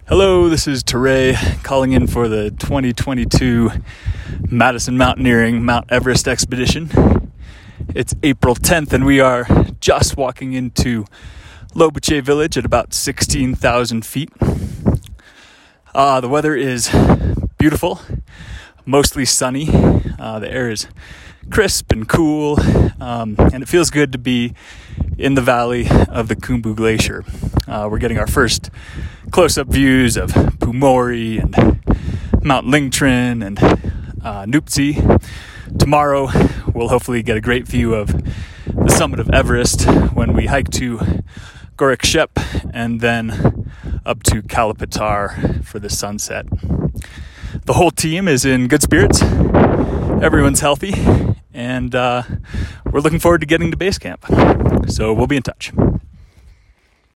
Hello, this is Teray calling in for the 2022 Madison Mountaineering Mount Everest Expedition. It's April 10th and we are just walking into Lobuche Village at about 16,000 feet. The weather is beautiful, mostly sunny. The air is crisp and cool, and it feels good to be in the valley of the Khumbu Glacier. We're getting our first close-up views of Pumori and Mount Lingtrin and Nuptse. Tomorrow we'll hopefully get a great view of the summit of Everest when we hike to Gorak Shep and then up to Kalapatar for the sunset. The whole team is in good spirits. Everyone's healthy, and we're looking forward to getting to base camp. So we'll be in touch.